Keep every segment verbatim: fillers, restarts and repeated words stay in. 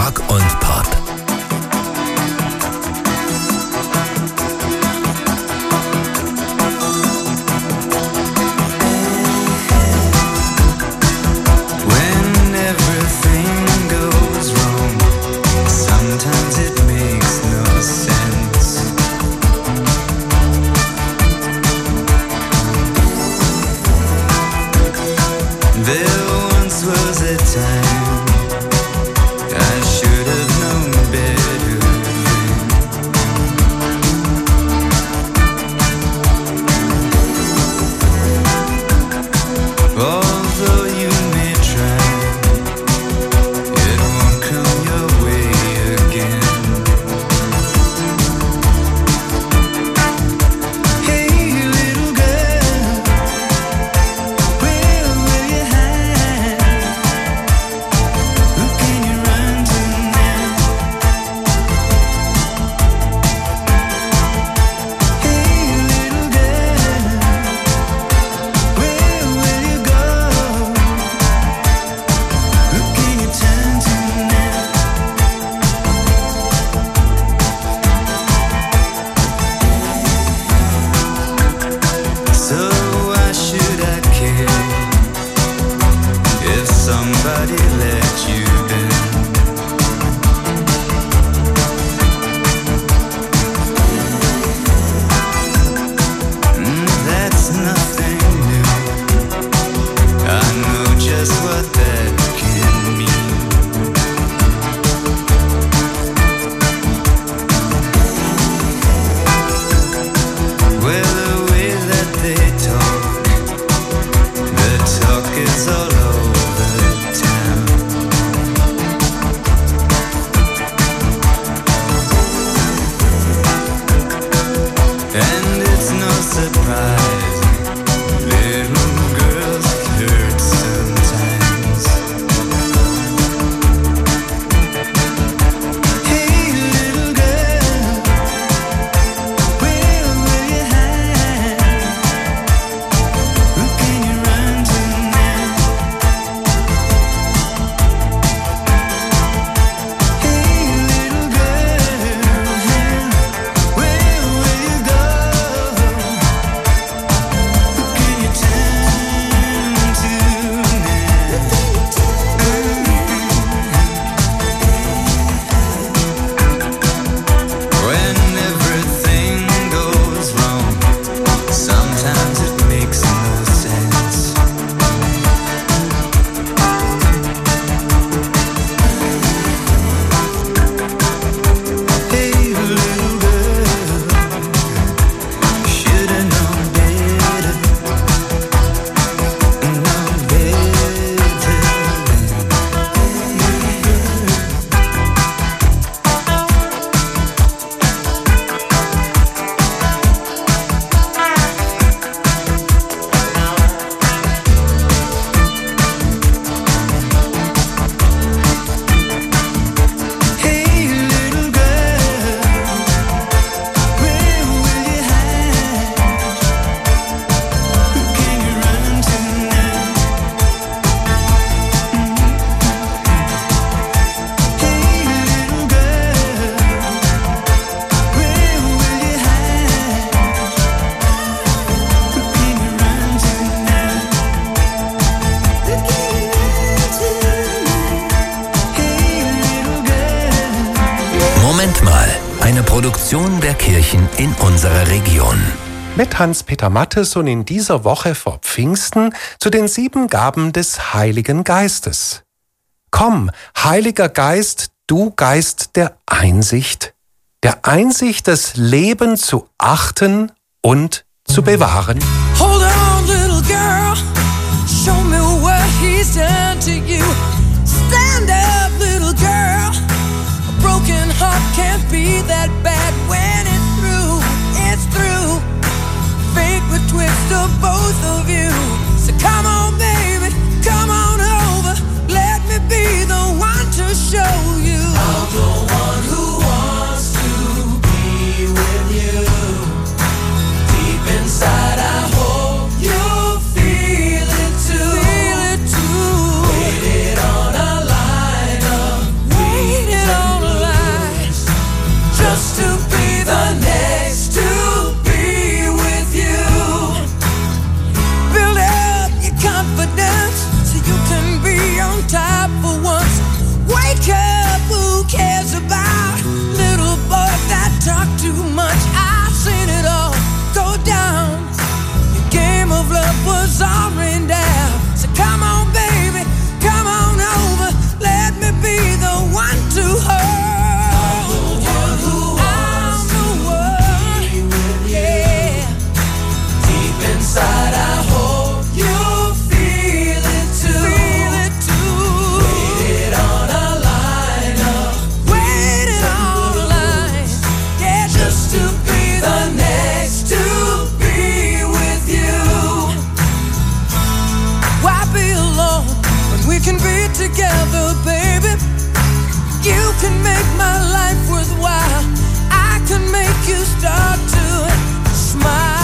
Rock und Pop. Produktion der Kirchen in unserer Region. Mit Hans-Peter Mattes und in dieser Woche vor Pfingsten zu den sieben Gaben des Heiligen Geistes. Komm, Heiliger Geist, du Geist der Einsicht, der Einsicht, das Leben zu achten und zu bewahren. Hold on, little girl, show me what he's done to you. Stand up, little girl, a broken heart can't be that bad when it's through, it's through. Fate would twist of both of you. So come on, baby, come on over, let me be the one to show you. I'm the one who wants to be with you. Deep inside I hope can make my life worthwhile. I can make you start to smile.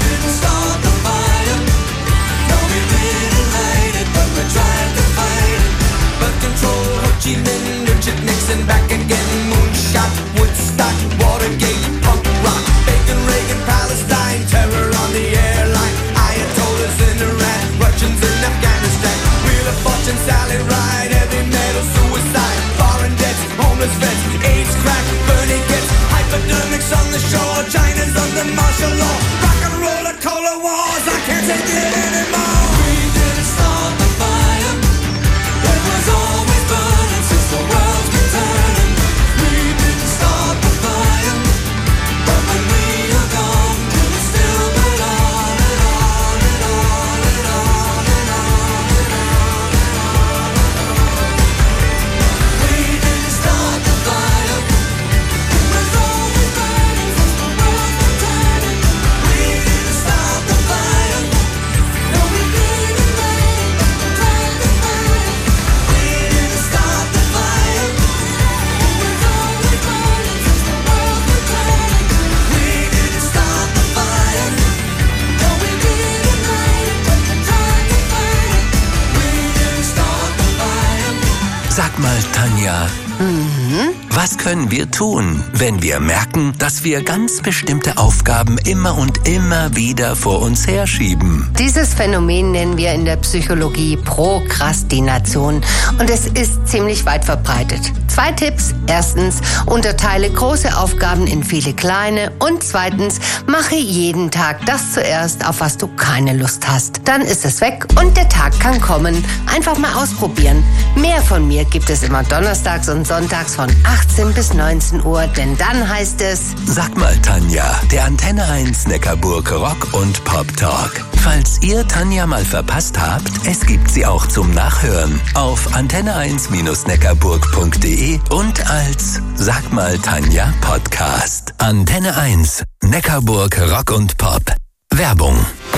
Fight it. Sally Ride, heavy metal suicide, foreign debts, homeless vets, AIDS, crack, burning gets, hypodermics on the shore, China's under martial law, rock and roll and cola wars, I can't take it anymore. We didn't start the fire, it was always burning since the world's been turning. We didn't start the fire, but when we are gone, we'll still burn on and on and on and on and on and on and on. We didn't start the fire, it was always burning since the world's been turning. We didn't start the fire, no we didn't let it, tried to fight it. We didn't start the fire, it was always burning since the world's been turning. We didn't start the fire, no we didn't let it, tried to fight it. We didn't start the fire. Sag mal, Tanja, was können wir tun, wenn wir merken, dass wir ganz bestimmte Aufgaben immer und immer wieder vor uns herschieben? Dieses Phänomen nennen wir in der Psychologie Prokrastination und es ist ziemlich weit verbreitet. Zwei Tipps. Erstens, unterteile große Aufgaben in viele kleine und zweitens, mache jeden Tag das zuerst, auf was du keine Lust hast. Dann ist es weg und der Tag kann kommen. Einfach mal ausprobieren. Mehr von mir gibt es immer donnerstags und sonntags von achtzehn bis neunzehn Uhr, denn dann heißt es... Sag mal, Tanja, der Antenne eins Neckarburg Rock und Pop Talk. Falls ihr Tanja mal verpasst habt, es gibt sie auch zum Nachhören auf antenne eins neckarburg punkt de und als Sag mal, Tanja Podcast. Antenne eins Neckarburg Rock und Pop. Werbung.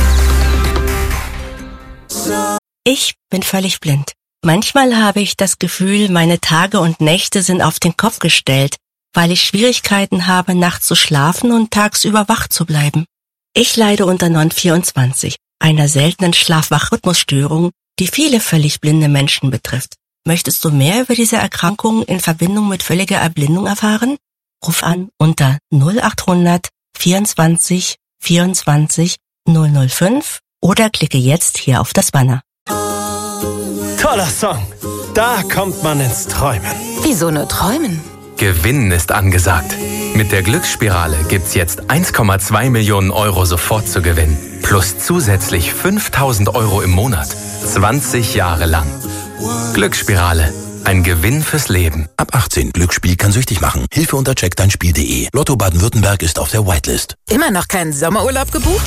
Ich bin völlig blind. Manchmal habe ich das Gefühl, meine Tage und Nächte sind auf den Kopf gestellt, weil ich Schwierigkeiten habe, nachts zu schlafen und tagsüber wach zu bleiben. Ich leide unter N O N vierundzwanzig, einer seltenen Schlaf-Wach-Rhythmusstörung, die viele völlig blinde Menschen betrifft. Möchtest du mehr über diese Erkrankung in Verbindung mit völliger Erblindung erfahren? Ruf an unter null achthundert vierundzwanzig vierundzwanzig null null fünf oder klicke jetzt hier auf das Banner. Toller Song. Da kommt man ins Träumen. Wieso nur träumen? Gewinnen ist angesagt. Mit der Glücksspirale gibt's jetzt eins Komma zwei Millionen Euro sofort zu gewinnen. Plus zusätzlich fünftausend Euro im Monat. zwanzig Jahre lang. Glücksspirale. Ein Gewinn fürs Leben. Ab achtzehn. Glücksspiel kann süchtig machen. Hilfe unter check dein spiel punkt de. Lotto Baden-Württemberg ist auf der Whitelist. Immer noch keinen Sommerurlaub gebucht?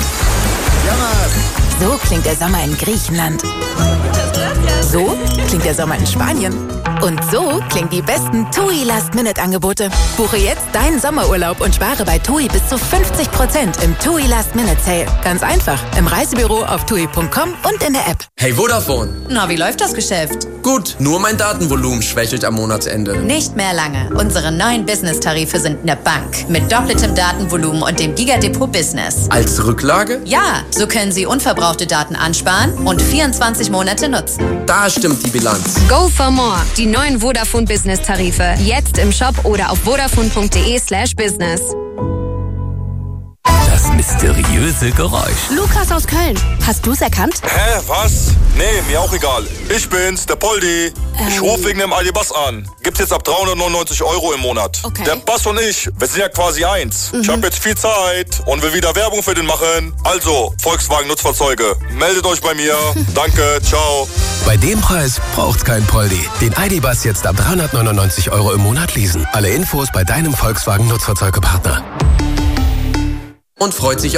So klingt der Sommer in Griechenland. So klingt der Sommer in Spanien. Und so klingen die besten TUI Last-Minute-Angebote. Buche jetzt deinen Sommerurlaub und spare bei TUI bis zu fünfzig Prozent im TUI Last-Minute-Sale. Ganz einfach. Im Reisebüro auf tui punkt com und in der App. Hey Vodafone. Na, wie läuft das Geschäft? Gut, nur mein Datenvolumen schwächelt am Monatsende. Nicht mehr lange. Unsere neuen Business-Tarife sind eine Bank. Mit doppeltem Datenvolumen und dem Gigadepot Business. Als Rücklage? Ja, so können Sie unverbrauchte Daten ansparen und vierundzwanzig Monate nutzen. Da stimmt die Bilanz. Go for more. Die neuen Vodafone Business Tarife. Jetzt im Shop oder auf vodafone punkt de slash business. Das mysteriöse Geräusch. Lukas aus Köln. Hast du's erkannt? Hä, was? Nee, mir auch egal. Ich bin's, der Poldi. Ähm. Ich rufe wegen dem Aldi-Bass an. Gibt's jetzt ab dreihundertneunundneunzig Euro im Monat. Okay. Der Bass und ich, wir sind ja quasi eins. Mhm. Ich habe jetzt viel Zeit und will wieder Werbung für den machen. Also, Volkswagen Nutzfahrzeuge, meldet euch bei mir. Danke, ciao. Bei dem Preis braucht's kein Poldi. Den Aldi-Bass jetzt ab dreihundertneunundneunzig Euro im Monat leasen. Alle Infos bei deinem Volkswagen Nutzfahrzeugpartner. Und freut sich